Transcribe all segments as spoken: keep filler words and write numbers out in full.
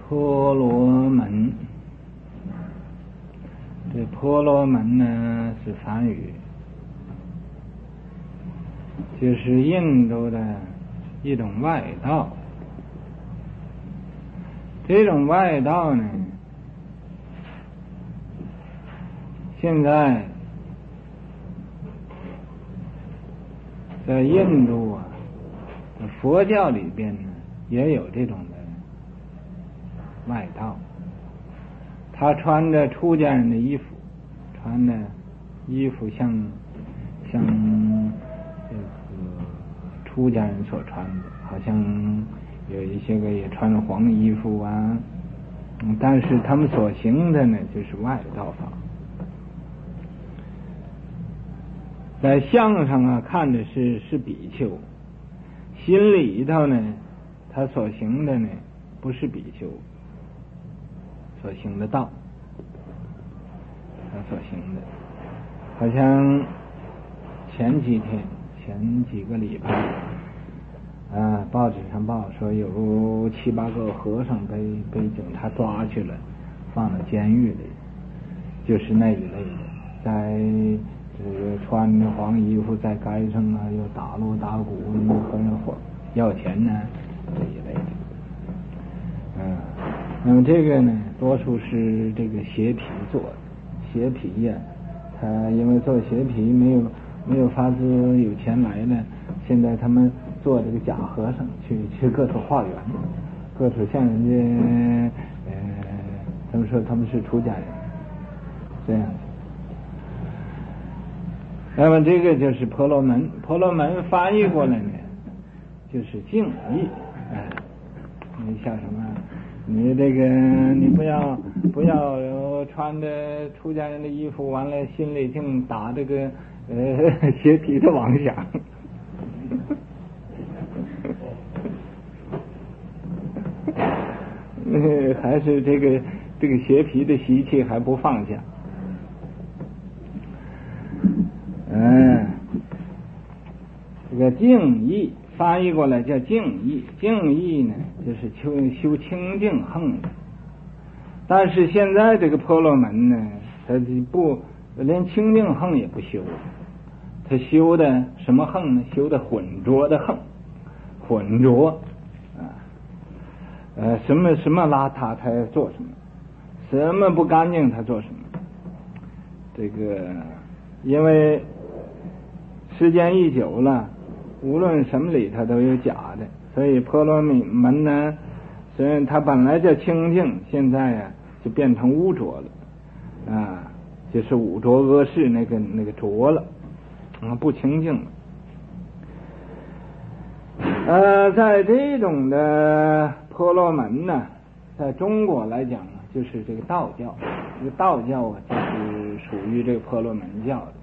婆罗门，这婆罗门呢是梵语，就是印度的一种外道。这种外道呢，现在在印度啊，佛教里边呢也有这种的外道。他穿着出家人的衣服，穿的衣服像像这个出家人所穿的，好像有一些个也穿了黄衣服啊，嗯，但是他们所行的呢就是外道法。在相上啊看的是是比丘，心里头呢他所行的呢不是比丘所行的道，他所行的好像前几天前几个礼拜啊，报纸上报说有七八个和尚被被警察抓去了，放到监狱里，就是那一类的，在这个穿着黄衣服在街上啊，又打锣打鼓和人要钱呢，这一类的。嗯，那么这个呢，多数是这个鞋皮做的，鞋皮呀、啊，他因为做鞋皮没有没有法子有钱来了，现在他们做这个假和尚，去去各处化缘，各处向人家呃，他们说他们是出家人，这样。那么这个就是婆罗门，婆罗门翻译过来呢，就是敬意。哎，你像什么？你这个你不要不要穿着出家人的衣服，完了心里净打这个呃邪皮的妄想。呃，还是这个这个邪皮的习气还不放下。嗯，这个净意翻译过来叫净意，净意呢就是修修清净横的。但是现在这个婆罗门呢，他不连清净横也不修，他修的什么横呢？修的混浊的横，混浊啊，呃，什么什么邋遢他要做什么，什么不干净他做什么。这个因为时间一久了，无论什么里头都有假的，所以婆罗门呢，虽然它本来叫清净，现在呀、啊、就变成污浊了啊，就是污浊恶世那个那个浊了啊，不清净了。呃，在这种的婆罗门呢，在中国来讲呢，就是这个道教，这个道教啊，就是属于这个婆罗门教的。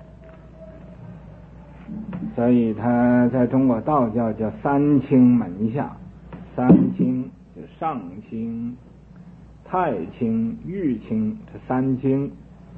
所以他在中国道教叫三清门下，三清就上清、太清、玉清，这三清。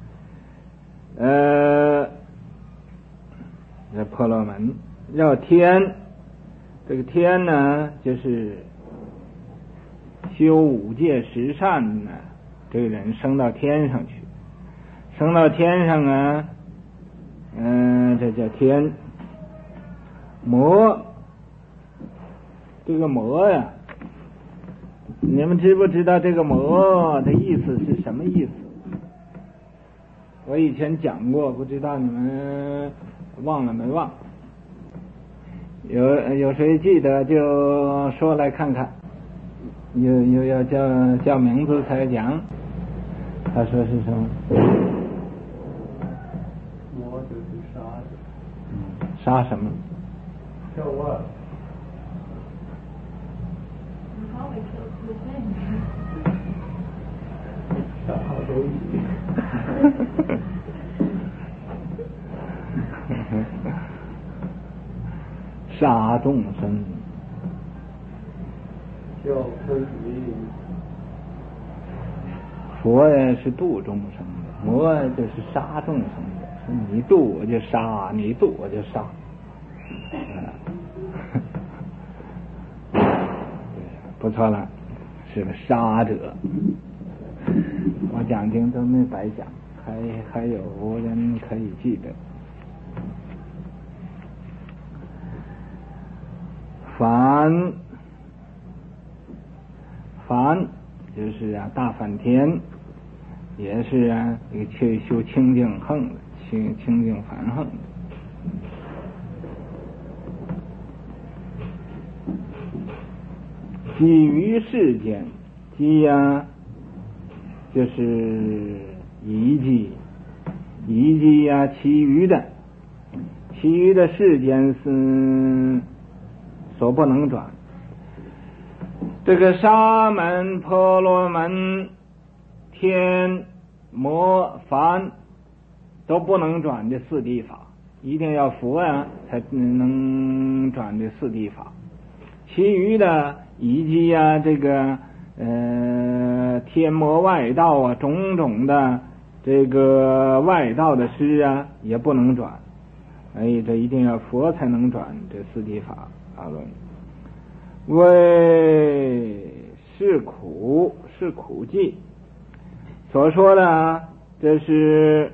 呃，这婆罗门叫天，这个天呢，就是修五戒十善呢，这个人升到天上去，升到天上啊，嗯、呃，这叫天。魔，这个魔呀，你们知不知道这个魔的意思是什么意思？我以前讲过，不知道你们忘了没忘？有有谁记得就说来看看，又又要叫叫名字才讲。他说是什么？ 魔就是杀的。 嗯，杀什么？ Kill what? Probably kills the thing. 杀都一杀众生， 叫分离。 佛呀是度众生的，魔就是杀众生的，你度我就杀，你度我就杀。不错了， 是个杀者。我讲经都没白讲，还还有人可以记得。梵，梵就是啊大梵天，也是啊这个去修清净横的，清清净梵横的。基于世间，基呀就是遗迹，遗迹呀其余的，其余的世间是所不能转。这个沙门、婆罗门、天、魔、梵都不能转这四谛法，一定要佛呀才能转这四谛法。其余的以及啊这个呃天魔外道啊种种的这个外道的师啊也不能转，哎，这一定要佛才能转这四谛法阿论。为是苦，是苦寂所说的，这是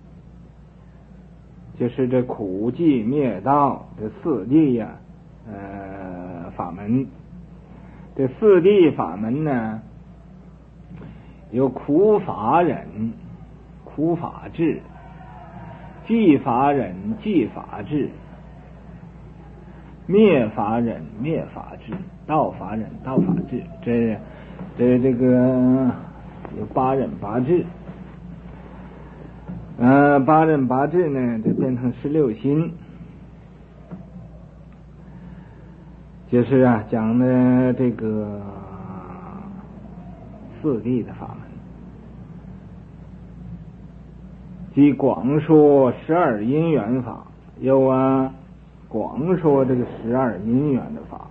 就是这苦寂灭道这四谛呀、啊、呃法门。这四谛法门呢，有苦法忍、苦法智，寂法忍、寂法智，灭法忍、灭法智，道法忍、道法智，这这这个有八忍八智。呃，八忍八智呢，就变成十六心。就是啊，讲的这个四谛的法门，即广说十二因缘法，有啊广说这个十二因缘的法。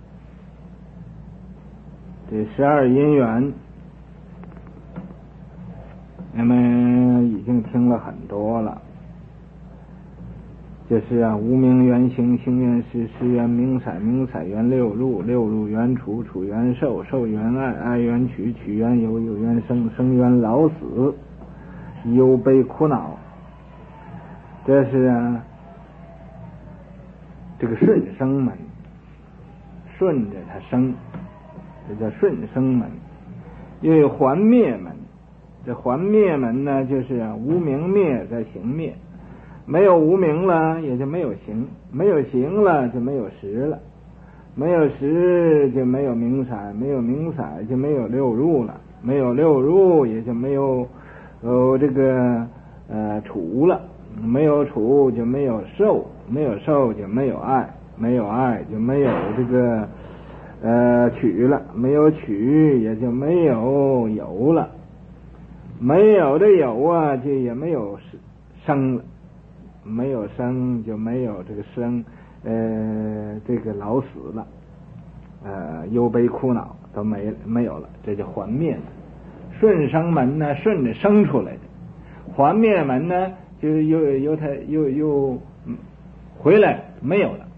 这十二因缘，那么已经听了很多了。就是啊，无名缘行，行缘识，识缘名色，名色缘六入，六入缘处，处缘受，受缘爱，爱缘取，取缘有，有缘生，生缘老死，忧悲苦恼。这是啊，这个顺生门，顺着它生，这叫顺生门。又有还灭门，这还灭门呢，就是啊，无明灭再行灭。没有无明了，也就没有行；没有行了，就没有识了；没有识，就没有名色；没有名色，就没有六入了；没有六入，也就没有呃这个呃处了；没有处，就没有受；没有受，就没有爱；没有爱，就没有这个呃取了；没有取，也就没有有了；没有的有啊，就也没有生了。没有生就没有这个生，呃，这个老死了，呃，忧悲苦恼都没没有了，这就还灭了。顺生门呢，顺着生出来的；还灭门呢，就又又它又又回来没有了。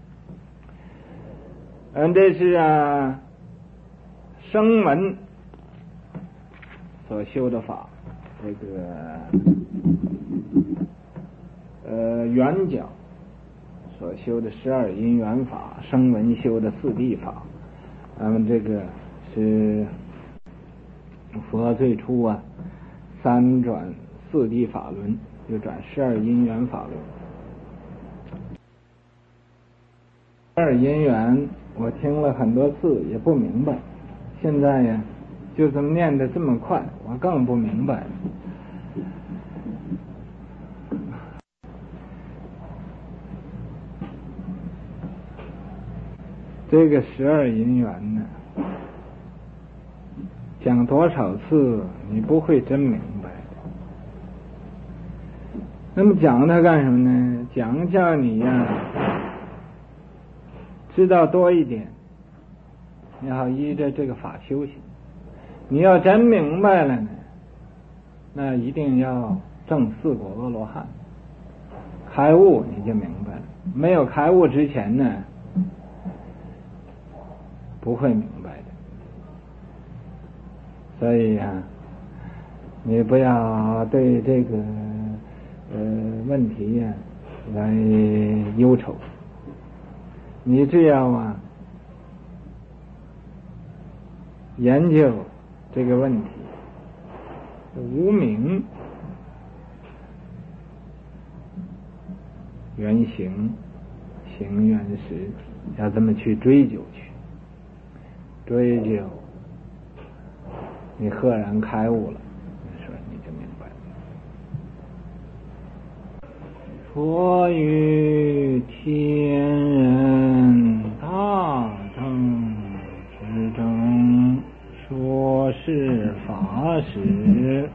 嗯，这是啊，生门所修的法，这个。呃，圆角所修的十二因缘法，声闻修的四谛法，那么这个是佛最初啊三转四谛法轮，就转十二因缘法轮。十二因缘我听了很多次也不明白，现在呀就这么念得这么快，我更不明白。这个十二因缘呢，讲多少次你不会真明白的。那么讲它干什么呢？讲叫你呀知道多一点，你好依着这个法修行。你要真明白了呢，那一定要证四果阿罗汉，开悟你就明白了。没有开悟之前呢，不会明白的。 所以啊，你不要对这个呃问题呀、啊、来忧愁，你只要啊研究这个问题，无明原形，形原实体，要这么去追究去，追究，你赫然开悟了，你说你就明白了。佛于天人大众之中，说是法时，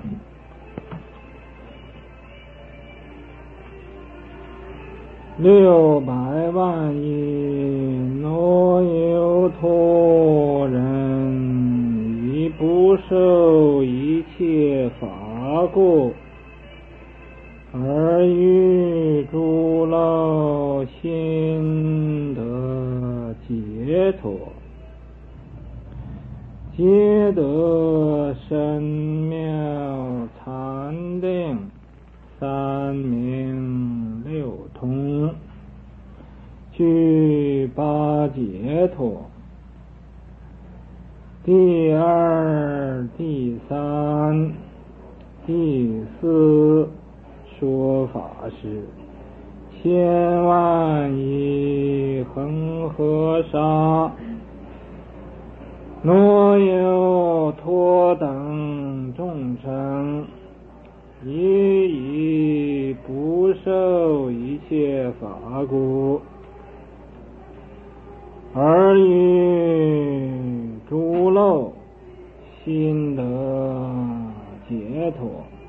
六百万亿若有托人，以不受一切法故，而欲诸漏心得解脱，皆得深妙禅定，三明六通，具八解脱。第二、第三、第四说法是，千万亿恒河沙，若有托等众生，亦以不受一切法故，而于诸漏心得解脱，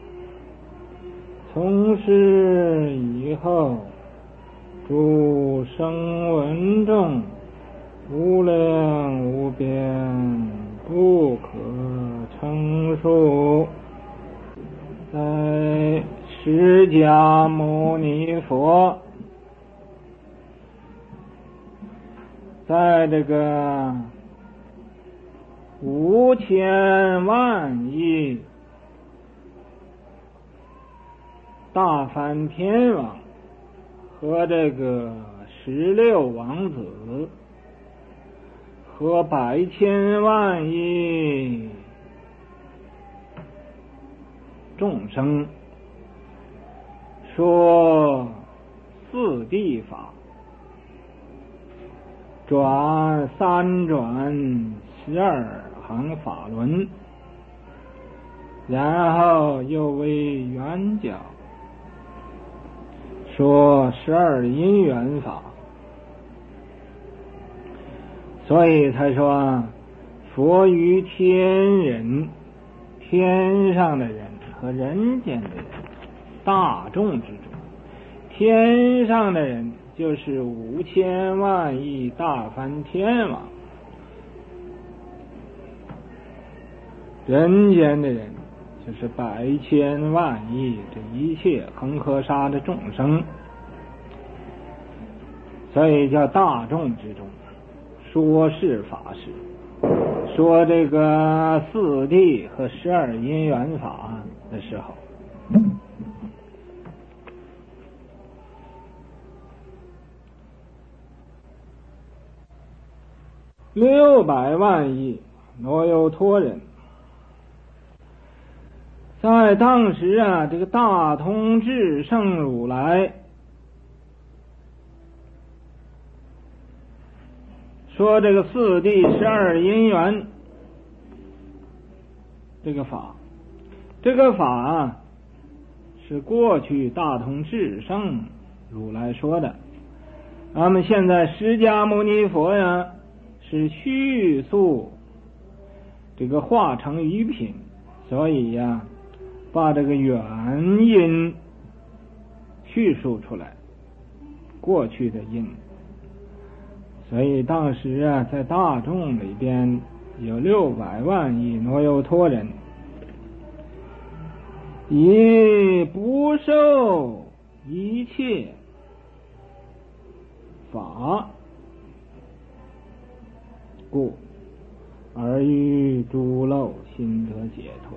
从是以后，诸声闻中无量无边，不可称数。在释迦牟尼佛在这个五千万亿大梵天王和这个十六王子和百千万亿众生说四谛法，转三转十二行法轮，然后又为圆教说十二因缘法，所以他说佛于天人，天上的人和人间的人，大众之中，天上的人就是五千万亿大梵天王，人间的人就是百千万亿这一切恒河沙的众生，所以叫大众之中说是法师，说这个四谛和十二因缘法的时候，六百万亿若有托人，在当时啊，这个大通智圣如来说这个四谛十二因缘这个法，这个法啊是过去大通智圣如来说的，那么现在释迦牟尼佛呀是叙述这个化成余品，所以呀把这个原因叙述出来，过去的因。所以当时啊，在大众里边有六百万亿若有托人，以不受一切法故， 而于诸漏心得解脱。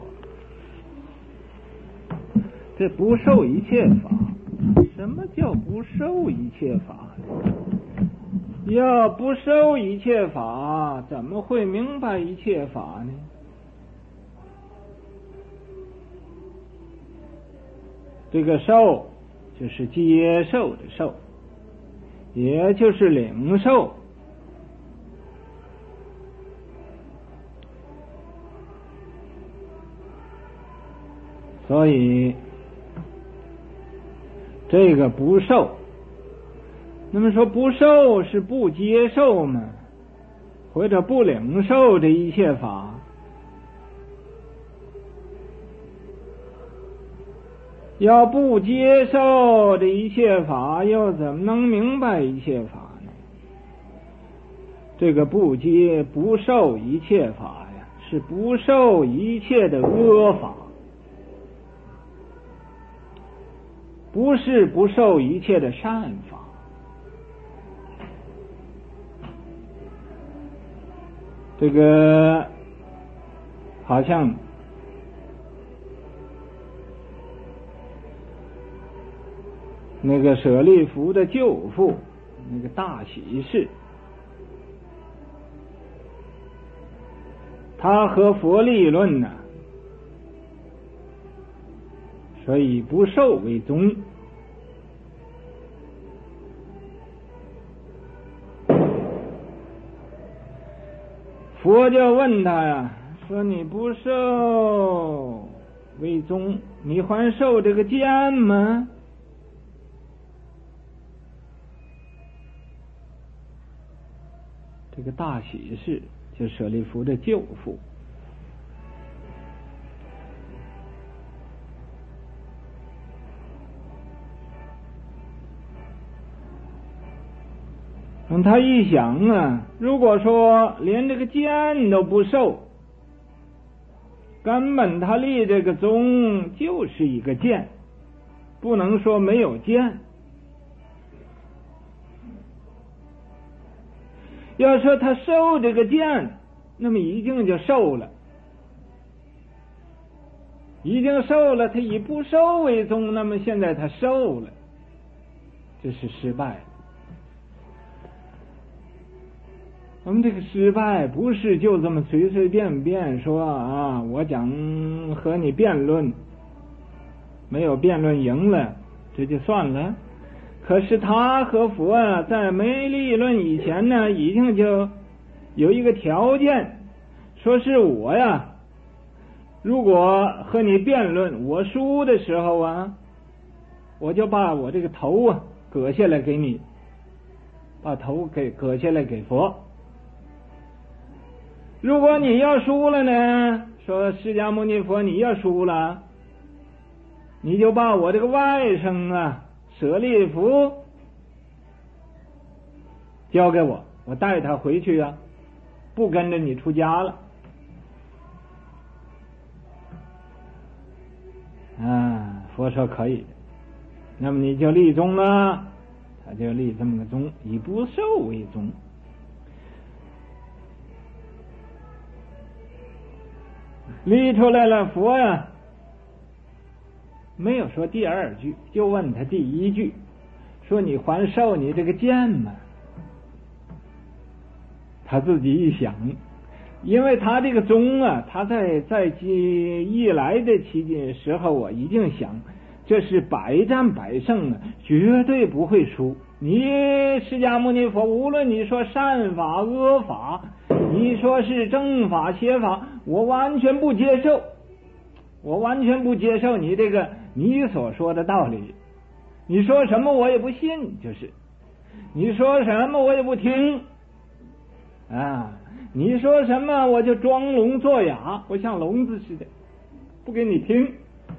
这不受一切法，什么叫不受一切法？要不受一切法，怎么会明白一切法呢？这个受就是接受的受，也就是领受。所以这个不受，那么说不受是不接受吗？或者不领受这一切法？要不接受这一切法，又怎么能明白一切法呢？这个不接不受一切法呀，是不受一切的恶法，不是不受一切的善法。这个好像那个舍利弗的舅父，那个大喜士，他和佛立论呢，所以不受为宗。佛就问他呀，说你不受为宗，你还受这个监吗？这个大喜士就舍利弗的舅父，嗯，他一想啊，如果说连这个监都不受，根本他立这个宗就是一个监，不能说没有监。要说他受这个监，那么已经就受了，已经受了，他以不受为宗，那么现在他受了，这是失败了。我们这个失败不是就这么随随便便说啊，我讲和你辩论，没有辩论赢了，这就算了。可是他和佛啊，在没立论以前呢，已经就有一个条件，说是我呀，如果和你辩论，我输的时候啊，我就把我这个头啊割下来给你，把头给割下来给佛。如果你要输了呢，说释迦牟尼佛你要输了，你就把我这个外甥啊舍利弗交给我，我带他回去啊，不跟着你出家了。啊，佛说可以，那么你就立宗了，他就立这么个宗，以不受为宗。立出来了，佛呀没有说第二句，就问他第一句，说你还受你这个监吗？他自己一想，因为他这个宗啊，他在在一来的期间时候，我已经想，这是百战百胜啊，绝对不会输。你释迦牟尼佛，无论你说善法恶法，你说是正法邪法，我完全不接受，我完全不接受你这个你所说的道理，你说什么我也不信，就是你说什么我也不听啊，你说什么我就装聋作哑，我像聋子似的，不给你听。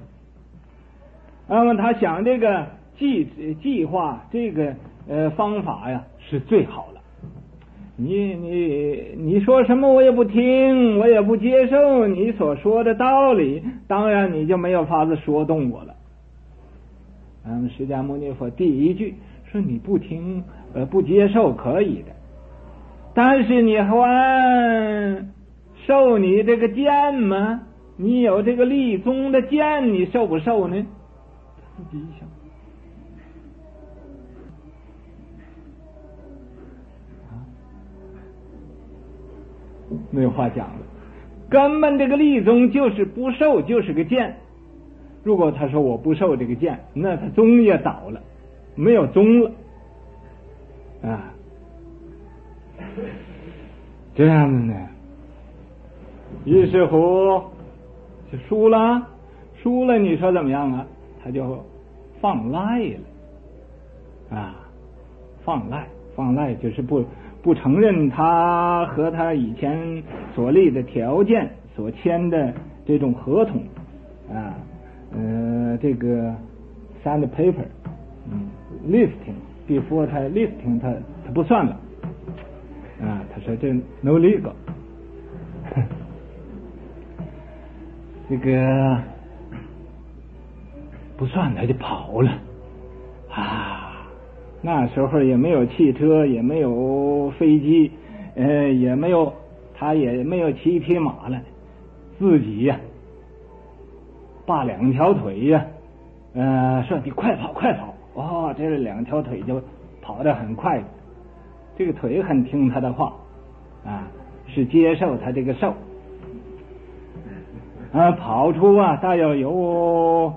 那么他想这个计计划这个呃方法呀是最好了，你你你说什么我也不听，我也不接受你所说的道理，当然你就没有法子说动我了。嗯，释迦牟尼佛第一句说你不听呃不接受可以的，但是你还受你这个剑吗？你有这个立宗的剑，你受不受呢？他自己一想，啊，没有话讲了。根本这个立宗就是不受，就是个剑。如果他说我不受这个剑，那他宗也倒了，没有宗了啊。这样子呢，于是乎就输了，输了，你说怎么样啊？他就放赖了啊，放赖，放赖就是不不承认他和他以前所立的条件所签的这种合同啊，呃，这个 sign paper， 嗯 listing before 他 listing 他他不算了啊，他说这 no legal， 这个不算，他就跑了啊。那时候也没有汽车，也没有飞机，呃，也没有，他也没有骑一匹马了，自己呀、啊，把两条腿呀、啊，呃，说你快跑快跑，哦，这两条腿就跑得很快，这个腿很听他的话啊，是接受他这个受，啊，跑出啊大约有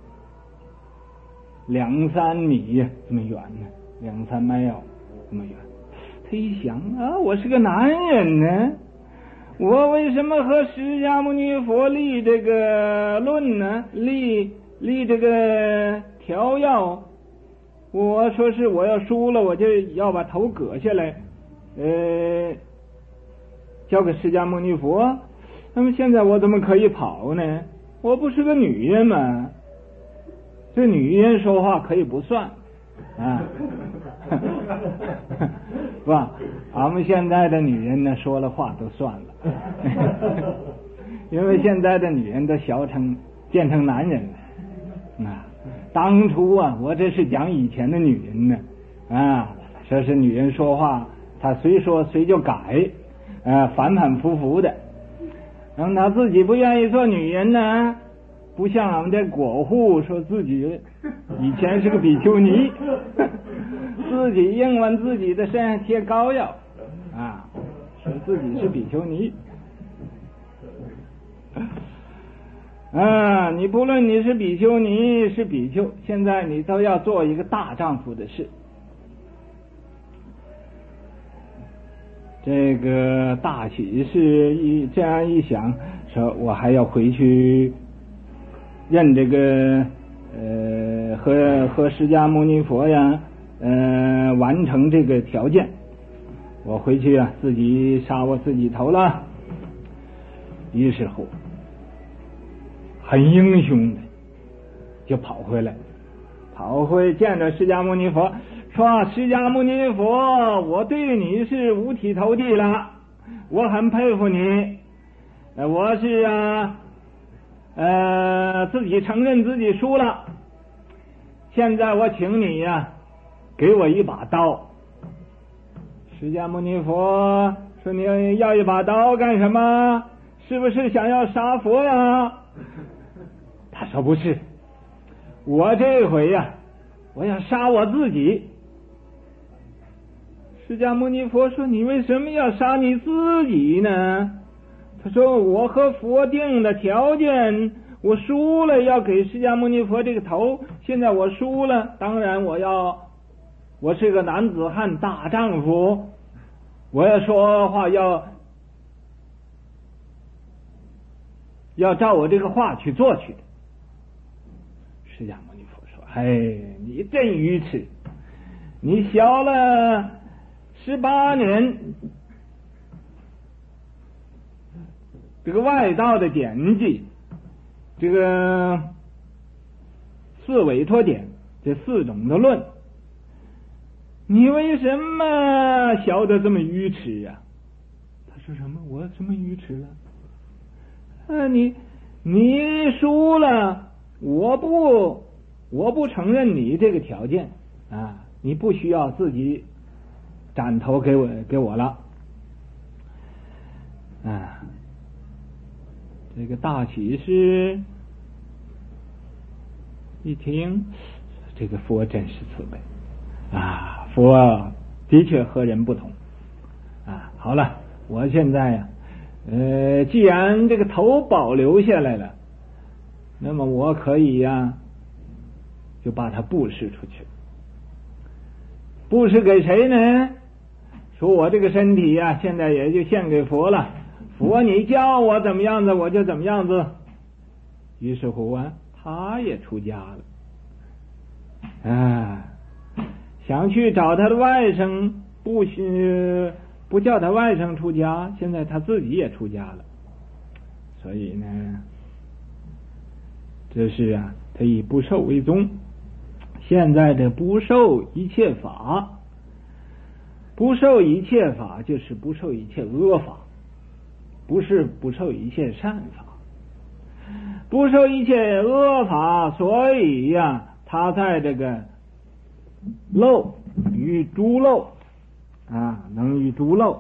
两三米这么远呢，两三迈哦这么远。他一想啊，我是个男人呢，我为什么和释迦牟尼佛立这个论呢？立立这个条要？我说是我要输了，我就要把头割下来，呃，交给释迦牟尼佛。那么现在我怎么可以跑呢？我不是个女人吗？这女人说话可以不算啊，是吧？俺们现在的女人呢，说了话都算了，因为现在的女人都小成变成男人了啊。当初啊，我这是讲以前的女人呢啊，说是女人说话，她随说随就改，啊，反反复复的。然后她自己不愿意做女人呢。不像俺们这果户说自己以前是个比丘尼，自己硬往自己的身上贴膏药啊，说自己是比丘尼啊，你不论你是比丘尼是比丘，现在你都要做一个大丈夫的事。这个大喜事一这样一想，说我还要回去认这个呃和和释迦牟尼佛呀呃完成这个条件，我回去啊自己杀我自己头了。于是乎很英雄的就跑回来，跑回见着释迦牟尼佛，说释迦牟尼佛，我对你是五体投地了，我很佩服你，呃我是啊呃，自己承认自己输了，现在我请你呀、啊，给我一把刀。释迦牟尼佛说：“你要一把刀干什么？是不是想要杀佛呀？”他说：“不是，我这回呀、啊，我要杀我自己。”释迦牟尼佛说：“你为什么要杀你自己呢？”他说：“我和佛定的条件，我输了要给释迦牟尼佛这个头，现在我输了，当然我要，我是个男子汉大丈夫，我要说话要要照我这个话去做去的。”释迦牟尼佛说：“哎，你真愚痴，你小了十八年。这个外道的典籍，这个四委托典，这四种的论，你为什么晓得这么愚痴啊？”他说：“什么？我什么愚痴啊？啊，你你输了，我不我不承认你这个条件啊，你不需要自己斩头给我给我了啊。” 这个大喜士一听，这个佛真是慈悲啊，佛的确和人不同啊。好了，我现在呀、啊，呃，既然这个头保留下来了，那么我可以呀、啊，就把它布施出去。布施给谁呢？说我这个身体呀、啊，现在也就献给佛了。佛你叫我怎么样子，我就怎么样子。于是乎啊，他也出家了。啊，想去找他的外甥，不许不叫他外甥出家，现在他自己也出家了。所以呢，这是啊，他以不受为宗。现在的不受一切法，不受一切法就是不受一切恶法，不是不受一切善法，不受一切恶法，所以呀、啊，他在这个漏与诸漏啊，能与诸漏，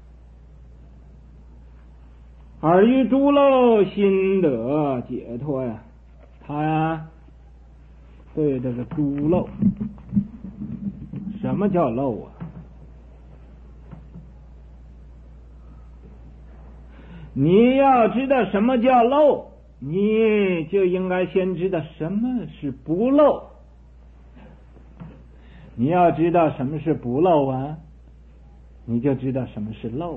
而与诸漏心得解脱呀，他呀对这个诸漏，什么叫漏啊？你要知道什么叫漏，你就应该先知道什么是不漏。你要知道什么是不漏啊，你就知道什么是漏。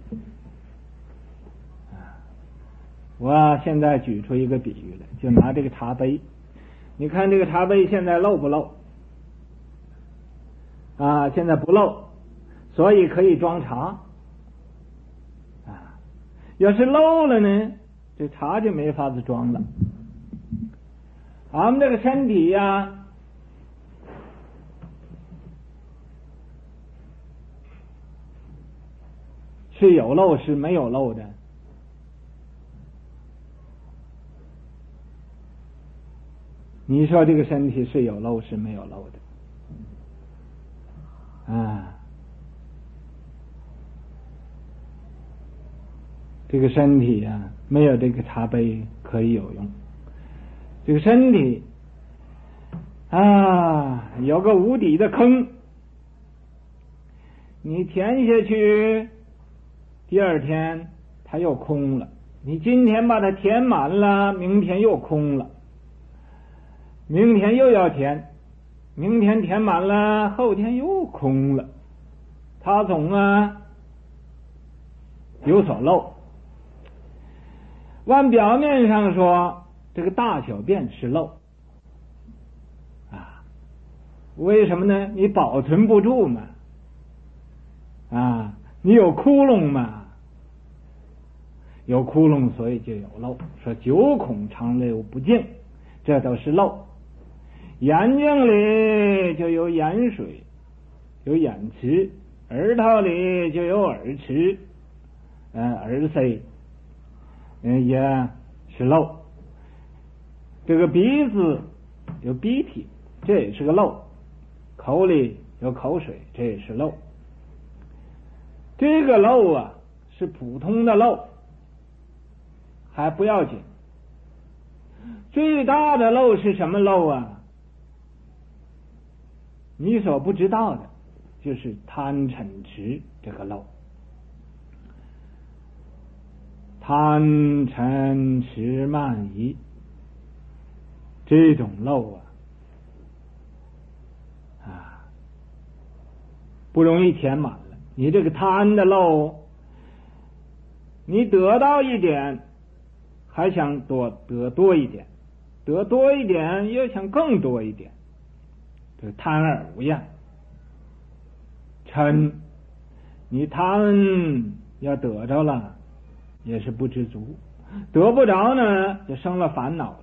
啊，我现在举出一个比喻来，就拿这个茶杯，你看这个茶杯现在漏不漏？啊，现在不漏，所以可以装茶。要是漏了呢，这茶就没法子装了。俺们这个身体呀、啊，是有漏是没有漏的。你说这个身体是有漏是没有漏的？啊。这个身体啊，没有这个茶杯可以有用。这个身体啊，有个无底的坑，你填下去，第二天它又空了。你今天把它填满了，明天又空了，明天又要填，明天填满了，后天又空了。它总啊有所漏。按表面上说，这个大小便是漏啊，为什么呢？你保存不住嘛，啊，你有窟窿嘛，有窟窿所以就有漏。说九孔长流不净，这都是漏。眼睛里就有眼水，有眼池；耳朵里就有耳池，嗯、呃，耳塞。嗯，也是漏。这个鼻子有鼻涕，这也是个漏；口里有口水，这也是漏。这个漏啊，是普通的漏，还不要紧。最大的漏是什么漏啊？你所不知道的，就是贪嗔痴这个漏。贪嗔痴慢疑这种漏啊啊不容易填满了。你这个贪的漏，你得到一点还想多得多一点，得多一点又想更多一点，这贪而无厌。嗔，你贪要得着了也是不知足，得不着呢就生了烦恼了，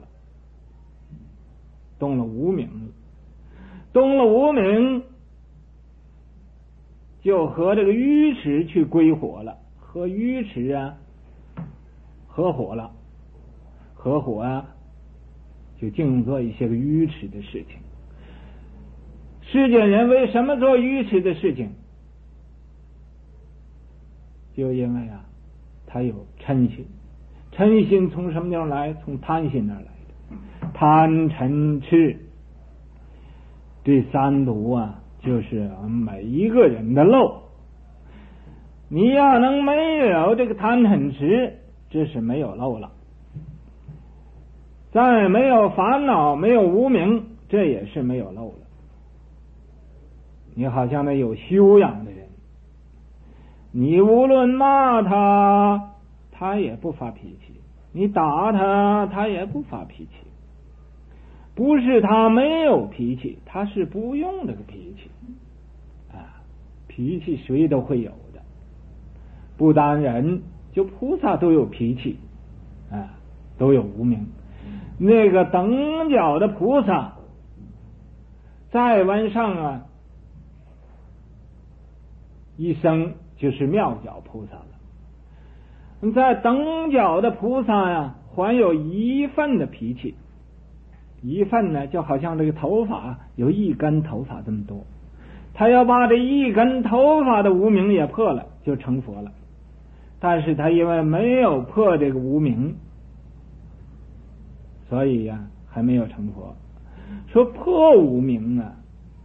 动了无明了，动了无明就和这个愚痴去归火了，和愚痴啊合伙了，合伙啊就净做一些个愚痴的事情。世间人为什么做愚痴的事情？就因为啊他有嗔心， 嗔心从什么地方来？从贪心而来的。贪嗔痴这三毒啊，就是每一个人的漏。你要能没有这个贪嗔痴，这是没有漏了。再没有烦恼，没有无明，这也是没有漏了。你好像那有修养的人，你无论骂他，他也不发脾气；你打他，他也不发脾气。不是他没有脾气，他是不用这个脾气啊。脾气谁都会有的，不单人，就菩萨都有脾气啊，都有无明。那个等角的菩萨再往上啊，一生就是妙角菩萨了。在等角的菩萨呀，还有一份的脾气，一份呢，就好像这个头发有一根头发这么多，他要把这一根头发的无明也破了，就成佛了。但是他因为没有破这个无明，所以呀、啊，还没有成佛。说破无明啊，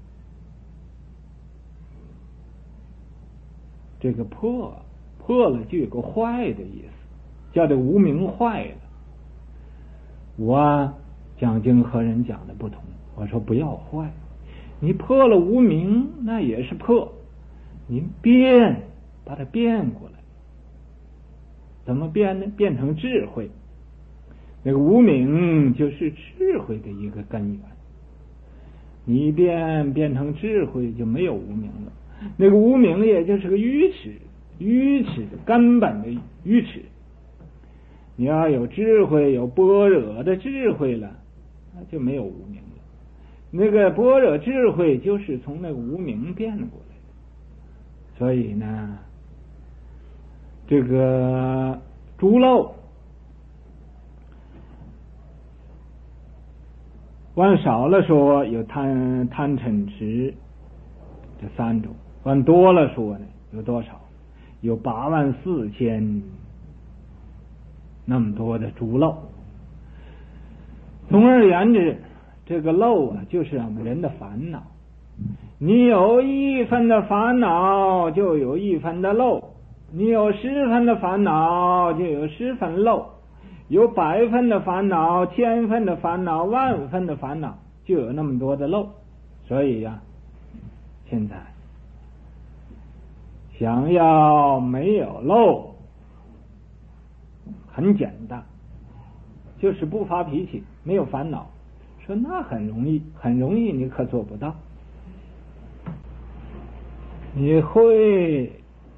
这个破破了就有个坏的意思，叫这无明坏了。我啊讲经和人讲的不同，我说不要坏，你破了无明那也是破，你变把它变过来，怎么变呢？变成智慧。那个无明就是智慧的一个根源，你变变成智慧就没有无明了。那个无明也就是个愚痴，愚痴的根本的愚痴。你要有智慧，有般若的智慧了，那就没有无明了。那个般若智慧就是从那个无明变过来的。所以呢，这个诸漏往少了说有贪贪嗔痴这三种，往多了说呢有多少？有八万四千那么多的诸漏。总而言之，这个漏啊，就是我们人的烦恼。你有一分的烦恼，就有一分的漏；你有十分的烦恼，就有十分漏；有百分的烦恼，千分的烦恼，万分的烦恼，就有那么多的漏。所以呀、啊，现在想要没有漏，很简单，就是不发脾气，没有烦恼。说那很容易，很容易，你可做不到。你会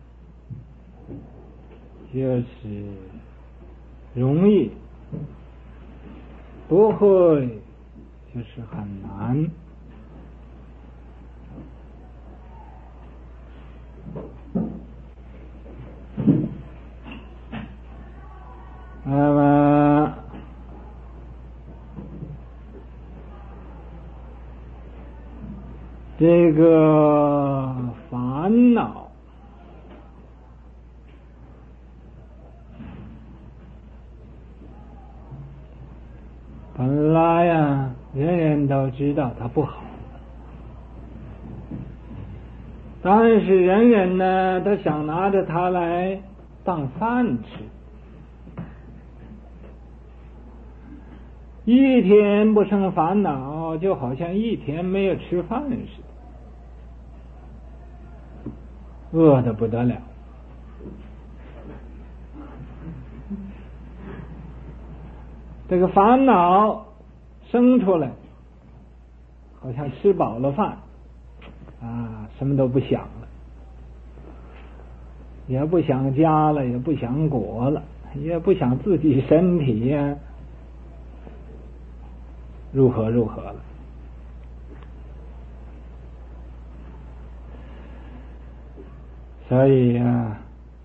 就是容易，不会就是很难。那么这个烦恼本来呀，人人都知道它不好，但是人人呢都想拿着它来当饭吃。一天不生烦恼，就好像一天没有吃饭似的，饿得不得了。这个烦恼生出来，好像吃饱了饭啊，什么都不想了，也不想家了，也不想果了，也不想自己身体呀、啊如何如何了。所以呀、啊，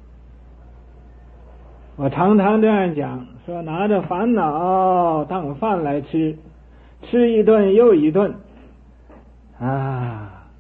我常常这样讲，说拿着烦恼当饭来吃，吃一顿又一顿啊，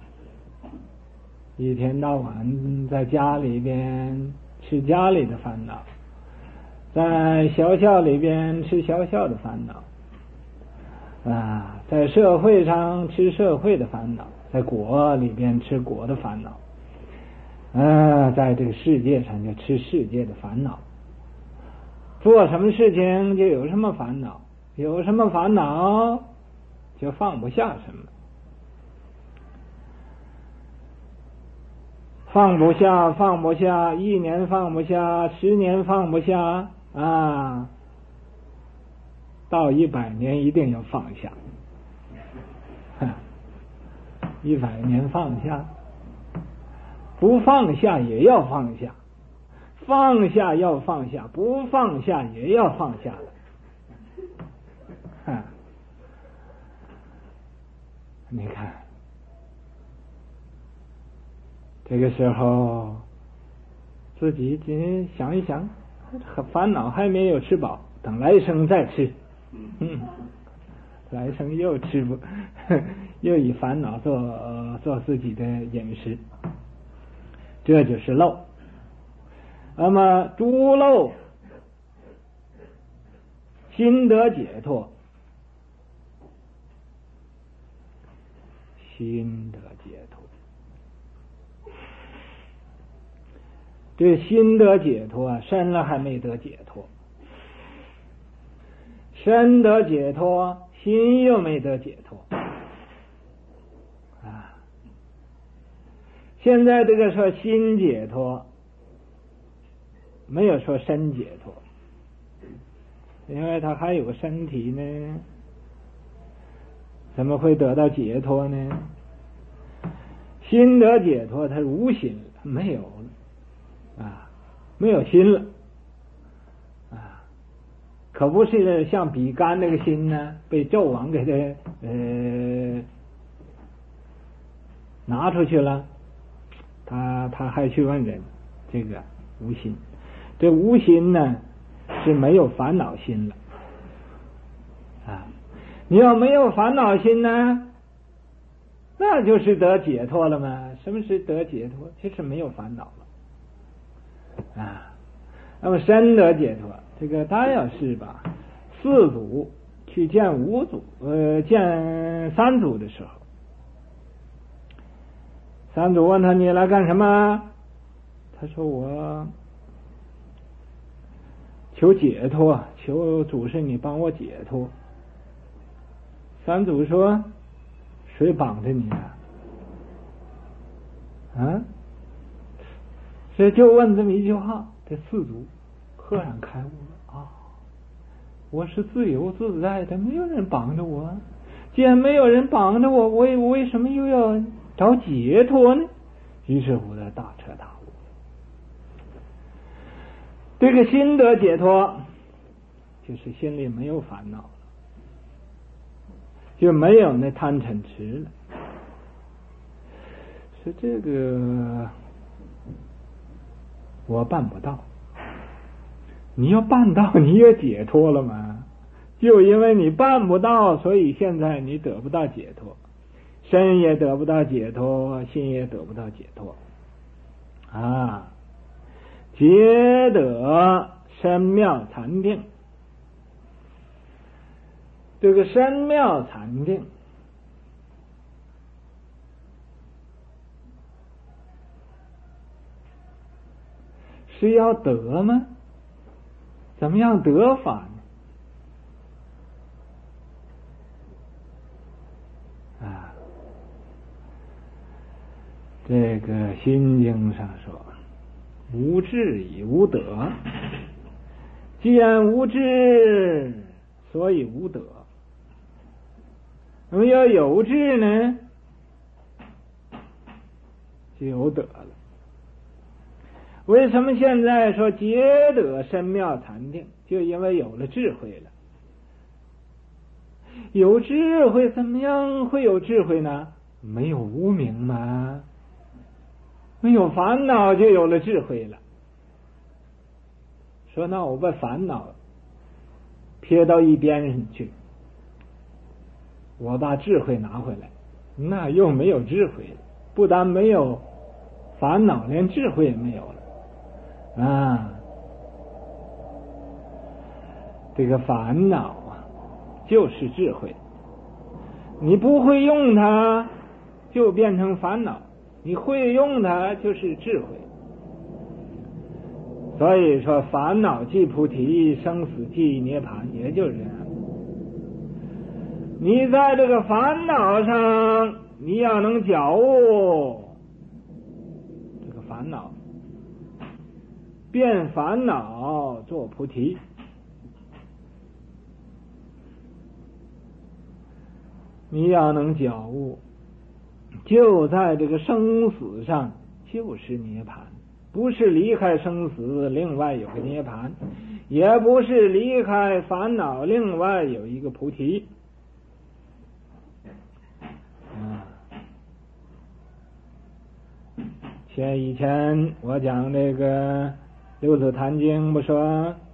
一天到晚在家里边吃家里的烦恼， 在学校里边吃学校的烦恼啊，在社会上吃社会的烦恼，在国里边吃国的烦恼啊，在这个世界上就吃世界的烦恼。做什么事情就有什么烦恼，有什么烦恼就放不下什么，放不下放不下，一年放不下，十年放不下啊，到一百年一定要放下，一百年放下，不放下也要放下，放下要放下，不放下也要放下的。你看，这个时候自己只想一想，烦恼还没有吃饱，等来生再吃。嗯，来生又吃不，又以烦恼做、呃、做自己的饮食，这就是漏。那么诸漏心得解脱，心得解脱，这心得解脱啊，身了还没得解脱，身得解脱，心又没得解脱啊。现在这个说心解脱，没有说身解脱，因为他还有个身体呢，怎么会得到解脱呢？心得解脱，它是无心了，没有了啊，没有心了啊，可不是像比干那个心呢，被纣王给他呃拿出去了，他他还去问人，这个无心。这无心呢是没有烦恼心了啊！你要没有烦恼心呢，那就是得解脱了吗？什么是得解脱？就是没有烦恼了啊！那么身得解脱，这个他要是吧，四祖去见五祖，呃，见三祖的时候，三祖问他：“你来干什么？”他说：“我求解脱，求祖师你帮我解脱。”三祖说：“谁绑着你啊？”啊，这就问这么一句话，这四祖赫然开悟了啊！我是自由自在的，没有人绑着我。既然没有人绑着我，我我为什么又要找解脱呢？于是乎，他大彻大悟。这个心得解脱，就是心里没有烦恼了，就没有那贪嗔痴了。说这个我办不到，你要办到，你也解脱了吗？就因为你办不到，所以现在你得不到解脱，身也得不到解脱，心也得不到解脱啊！皆得深妙禅定，这个深妙禅定是要得吗？怎么样得法呢？啊，这个心经上说，无智以无得，既然无智，所以无得。那么要有智呢，就有得了。为什么现在说皆得深妙禅定？就因为有了智慧了。有智慧怎么样会有智慧呢？没有无明吗？没有烦恼就有了智慧了。说那我把烦恼撇到一边上去，我把智慧拿回来，那又没有智慧了。不但没有烦恼，连智慧也没有了啊！ 这个烦恼啊，就是智慧。你不会用它，就变成烦恼；你会用它，就是智慧。所以说，烦恼即菩提，生死即涅槃，也就是这样。你在这个烦恼上，你要能觉悟这个烦恼，变烦恼做菩提。你要能觉悟，就在这个生死上就是涅槃，不是离开生死另外有个涅槃，也不是离开烦恼另外有一个菩提。啊，前以前我讲这个六祖坛经不说，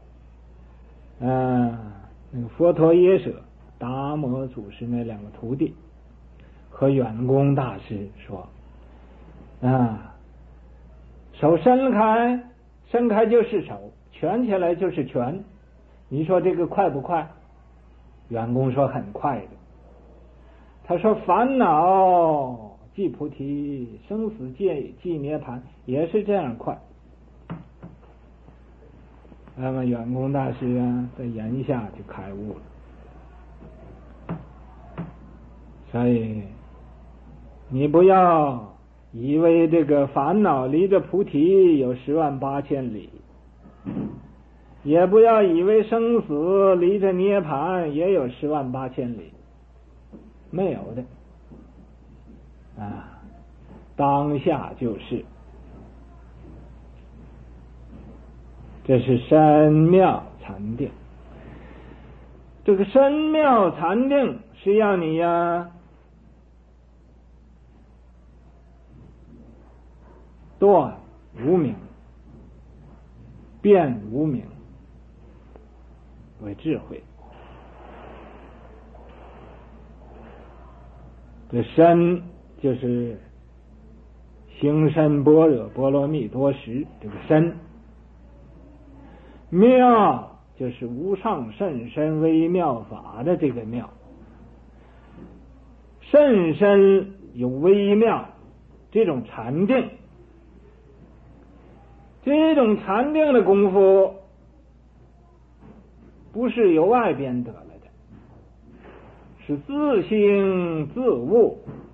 啊，那个佛陀耶舍达摩祖师那两个徒弟和远公大师说，啊，手伸开，伸开就是手，蜷起来就是拳，你说这个快不快？远公说很快的。他说烦恼即菩提，生死即即涅槃，也是这样快。那么远公大师啊，在言下就开悟了。所以你不要以为这个烦恼离着菩提有十万八千里，也不要以为生死离着涅槃也有十万八千里，没有的啊，当下就是。这是深妙禅定。这个深妙禅定是要你呀断无明，变无明为智慧。这身就是行深般若波罗蜜多时，这个身。妙就是无上甚深微妙法的这个妙，甚深有微妙，这种禅定，这种禅定的功夫不是由外边得来的，是自性自悟，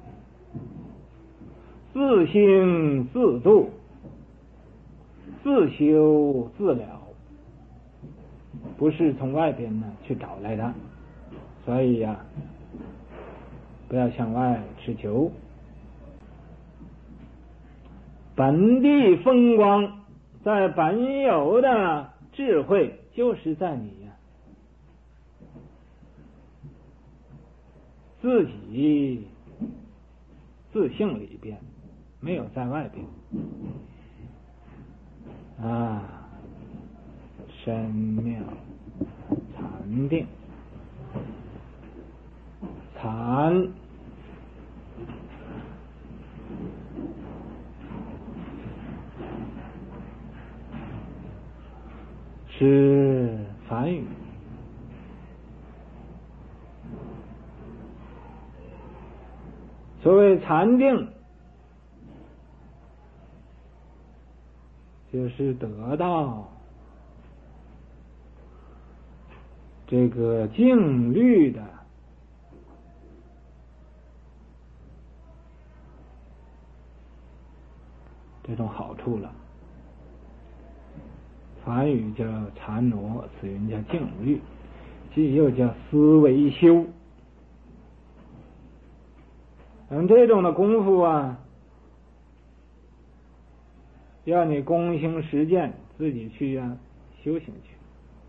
自性自度，自修自了，不是从外边呢去找来的。所以呀、啊，不要向外持求。本地风光，在本有的智慧就是在你呀、自己自性里边，没有在外边啊。深妙禅定，禅是梵语，所谓禅定，就是得到这个静虑的这种好处了。梵语叫禅挪，此云叫静虑，即又叫思维修。嗯，这种的功夫啊，要你躬行实践，自己去啊修行去。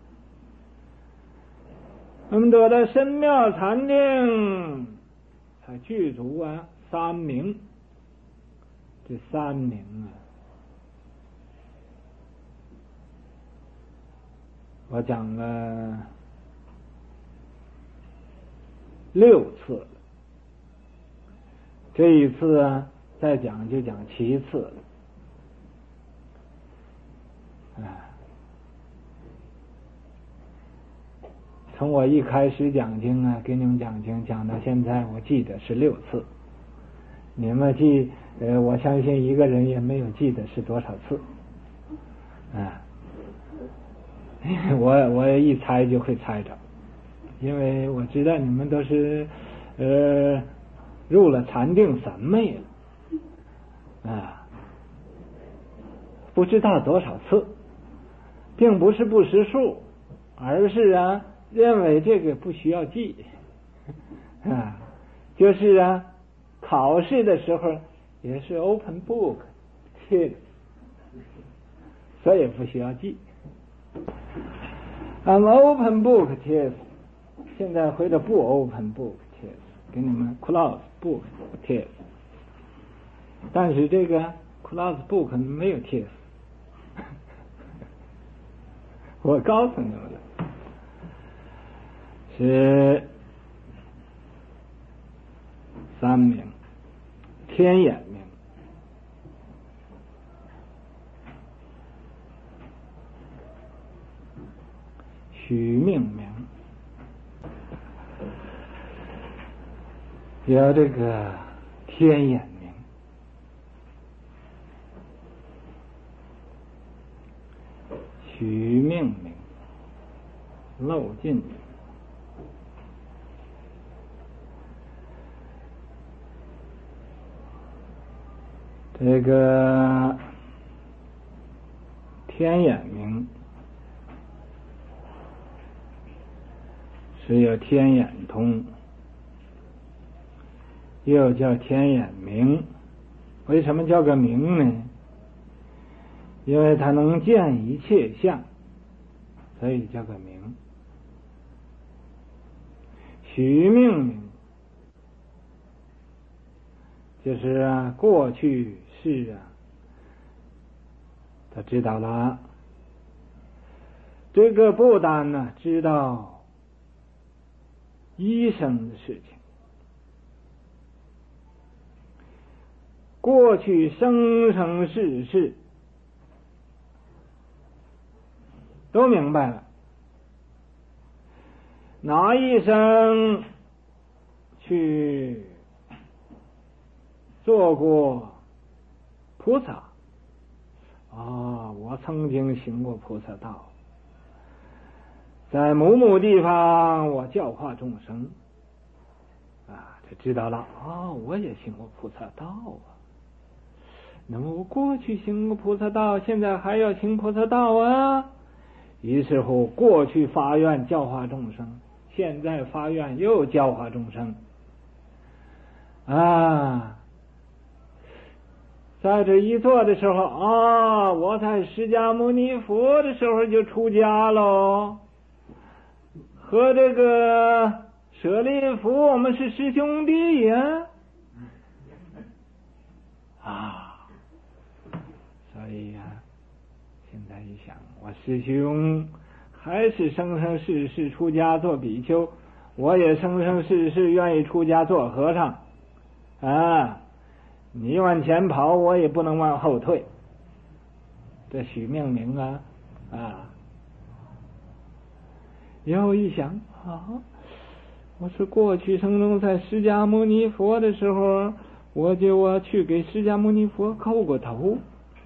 那么得到深妙禅定，才具足啊三明。这三明啊，我讲了六次了，这一次啊再讲就讲七次了。哎， 从我一开始讲经啊，给你们讲经讲到现在，我记得是六次。你们记，呃，我相信一个人也没有记得是多少次。啊，我我一猜就会猜着，因为我知道你们都是呃入了禅定三昧了，啊，不知道多少次，并不是不识数，而是啊认为这个不需要记，啊，就是啊考试的时候也是 open book 贴的，所以不需要记。An open book test， 现在回到不 open book test， 给你们 close book test， 但是这个 close book 没有 test， 我告诉你们了，是三名天眼名，许命名，有这个天眼名，许命名，漏尽名。这个天眼名是有天眼通，又叫天眼明。为什么叫个明呢？因为它能见一切相，所以叫个明。许命名就是啊过去世啊他知道了，这个不单呢知道一生的事情，过去生生世世都明白了，哪一生去做过菩萨啊，我曾经行过菩萨道，在某某地方我教化众生啊，就知道了啊，我也行过菩萨道啊。那么我过去行过菩萨道，现在还要行菩萨道啊。于是乎，过去发愿教化众生，现在发愿又教化众生啊。在这一坐的时候啊，我在释迦牟尼佛的时候就出家喽，和这个舍利弗我们是师兄弟呀啊，所以呀、啊，现在一想，我师兄还是生生世世出家做比丘，我也生生世世愿意出家做和尚啊。你往前跑，我也不能往后退，这许命名啊啊！然后一想啊，我是过去生中在释迦牟尼佛的时候，我就我去给释迦牟尼佛叩过头。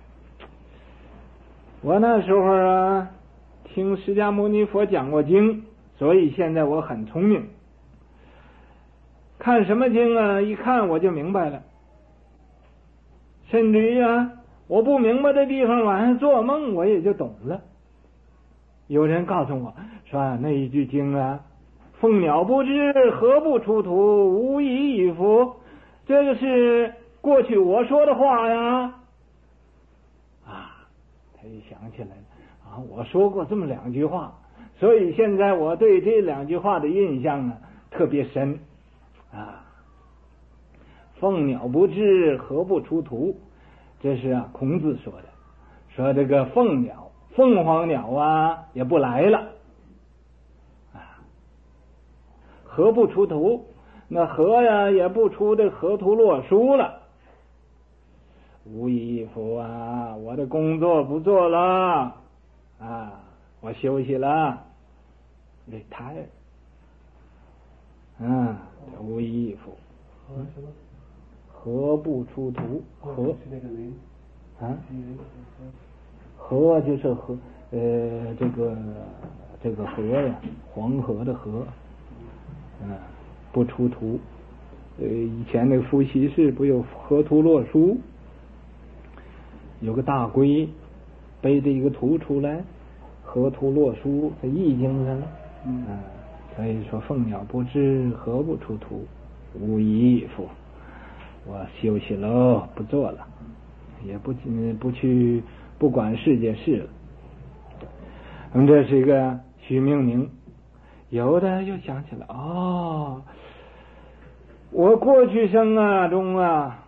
我那时候啊，听释迦牟尼佛讲过经，所以现在我很聪明。看什么经啊？一看我就明白了。甚至于啊，我不明白的地方，晚上做梦我也就懂了。有人告诉我说、啊、那一句经啊，凤鸟不知何不出土，无以以服，这个是过去我说的话呀。啊，他就想起来了啊，我说过这么两句话，所以现在我对这两句话的印象啊特别深啊。凤鸟不知何不出图，这是啊孔子说的，说这个凤鸟凤凰鸟啊也不来了啊，何不出图，那何呀也不出这河图洛书了，无以服啊，我的工作不做了啊，我休息了，retire 嗯，这无一亦复。 和什么？ 和不出图，和是那个零啊， 零河就是河，呃，这个这个河呀，黄河的河，嗯，不出图。呃，以前那个伏羲氏不有河图洛书，有个大龟背着一个图出来，河图洛书在易经上，嗯，所以说凤鸟不知，河不出图，无一亦复。我休息喽，不做了，也不不去不管世界事了。我们这是一个许命名，有的又想起来，哦，我过去生啊中啊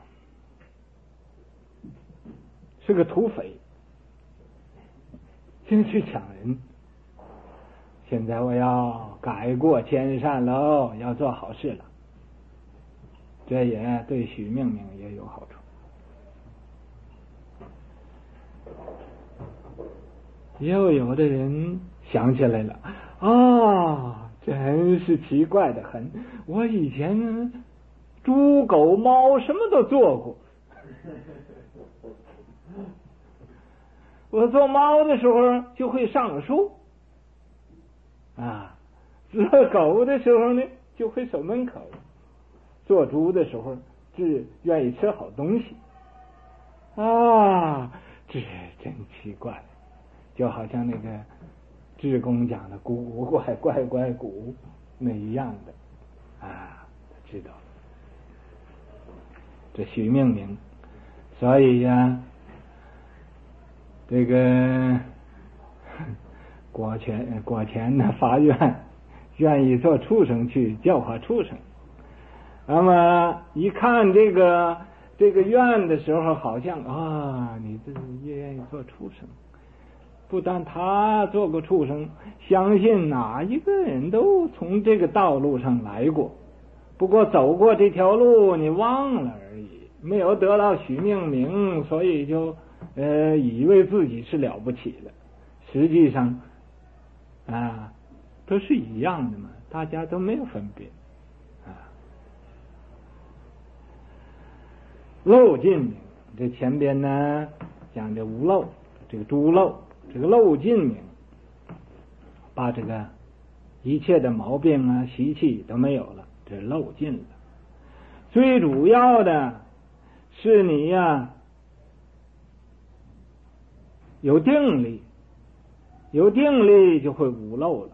是个土匪，经去抢人，现在我要改过迁善喽，要做好事了。这也对许命名也有好处。又有的人想起来了，啊，真是奇怪的很，我以前猪狗猫什么都做过。我做猫的时候就会上树啊，做狗的时候呢就会守门口，做猪的时候是愿意吃好东西啊，这真奇怪，就好像那个智公讲的古怪怪怪古那一样的啊，知道这许命名，所以呀，这个国权国权的法院愿意做畜生去教化畜生。那么一看这个这个院的时候，好像啊，你这也愿意做畜生。不但他做过畜生，相信哪一个人都从这个道路上来过，不过走过这条路你忘了而已，没有得到许命名，所以就呃以为自己是了不起了。实际上啊，都是一样的嘛，大家都没有分别。漏尽名，这前边呢讲这无漏，这个诸漏，这个漏尽名，把这个一切的毛病啊习气都没有了，这漏尽了。最主要的是你呀、啊、有定力，有定力就会无漏了，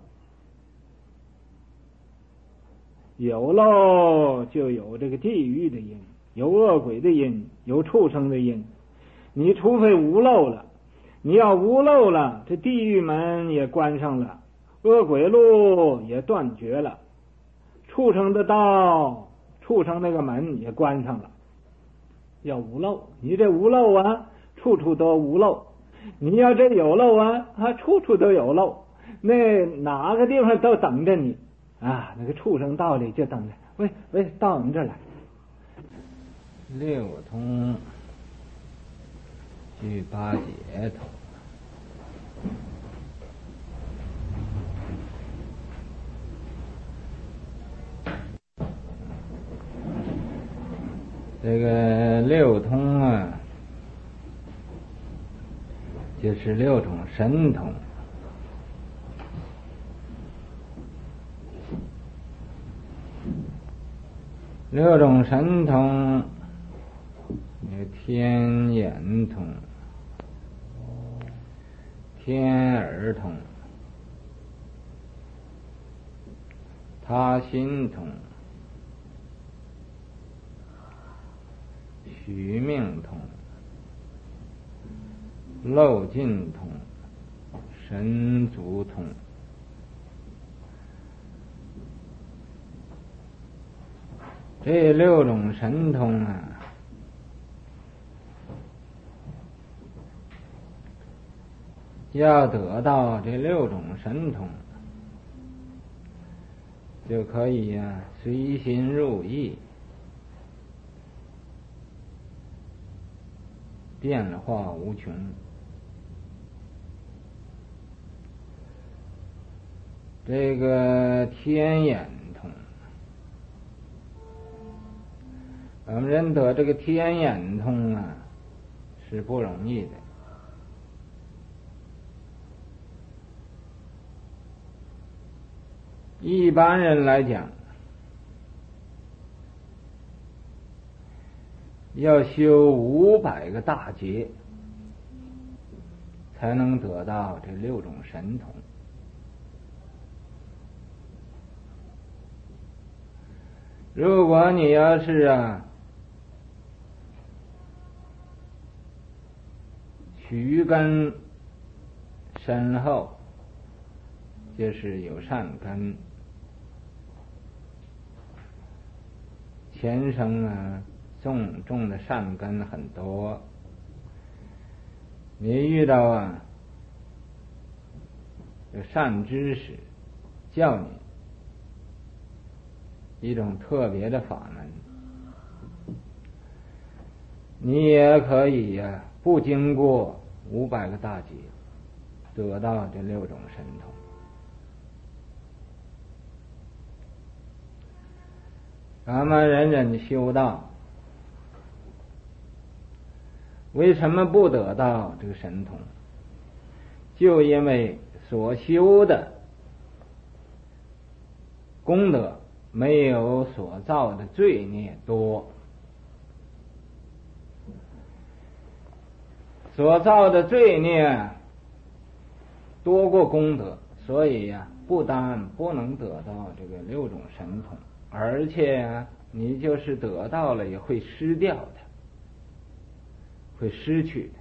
有漏就有这个地狱的因，有恶鬼的因，有畜生的因。你除非无漏了，你要无漏了，这地狱门也关上了，恶鬼路也断绝了，畜生的道，畜生那个门也关上了。要无漏，你这无漏啊，处处都无漏；你要这有漏啊，啊，处处都有漏。那哪个地方都等着你啊！那个畜生道里就等着，喂喂，到我们这儿来。 六通具八解头，这个六通啊，就是六种神通。六种神通有天眼通、天耳通、他心通、许命通、漏尽通、神足通。这六种神通啊，要得到这六种神通，就可以呀、啊、随心入意，变化无穷。这个天眼通我们人得这个天眼通啊，是不容易的。一般人来讲，要修五百个大劫，才能得到这六种神通。如果你要是啊，须根深厚，就是有善根，前生啊种种的善根很多，你遇到啊有善知识教你一种特别的法门，你也可以呀、啊、不经过五百个大劫得到这六种神通。咱们人人修道，为什么不得到这个神通？就因为所修的功德没有所造的罪孽多，所造的罪孽多过功德，所以呀、啊，不但不能得到这个六种神通，而且啊，你就是得到了也会失掉的，会失去的。